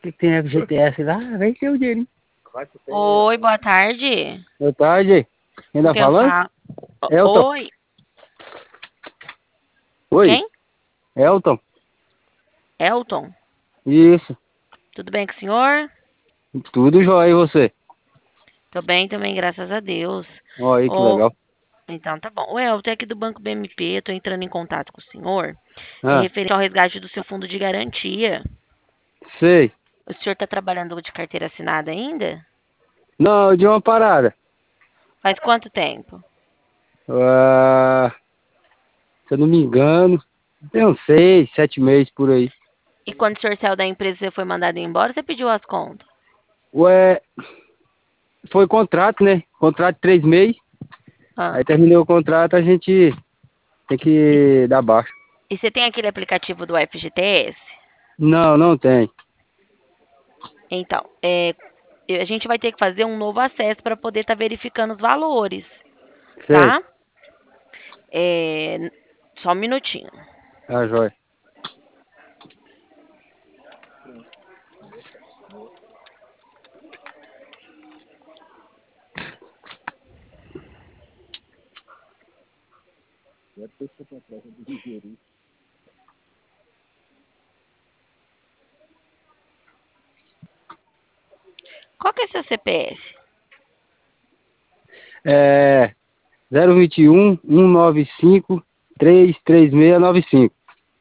que tem FGTS lá? Vem ter o dinheiro, hein? Oi, boa tarde. Boa tarde. Quem Com tá quem eu falando? falo? Elton. Oi, Oi, quem? Elton. Elton. Isso. Tudo bem com o senhor? Tudo jóia, e você? Tô bem também, graças a Deus. Ó, aí que Ô, legal. então tá bom. O Elton é aqui do Banco BMP, tô entrando em contato com o senhor. É Ah, referente ao resgate do seu fundo de garantia. sei. O senhor tá trabalhando de carteira assinada ainda? Não, de uma parada. Faz quanto tempo? Ah, se eu não me engano, tem uns 6, 7 meses por aí. E quando o senhor saiu da empresa, você foi mandado embora, você pediu as contas? Ué, foi contrato, né? Contrato de 3 meses. Ah. Aí terminei o contrato, a gente tem E, que dar baixa. e você tem aquele aplicativo do FGTS? Não, não tem. Então, a gente vai ter que fazer um novo acesso para poder estar verificando os valores, Sei. tá? É, só um minutinho. Ah, jóia. Qual que é seu CPF? É 021 195 33695.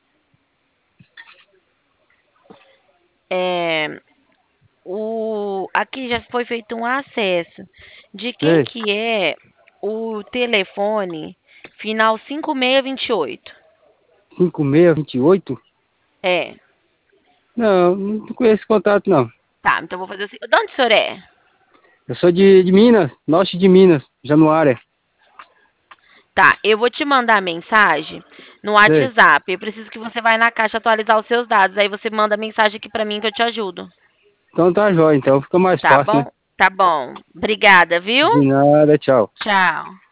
É, aqui já foi feito um acesso. De quem Sei. que é o telefone final 5628? 5628? É, Não, não conheço esse contato, não. tá, então vou fazer o seguinte. De onde o senhor é? Eu sou de Minas, norte de Minas, Januária. Tá, eu vou te mandar mensagem no Sei. WhatsApp. Eu preciso que você vá na caixa atualizar os seus dados. Aí você manda mensagem aqui pra mim que eu te ajudo. Então tá jóia, então fica mais Tá fácil, né? bom? Tá bom. Obrigada, viu? De nada, tchau. Tchau.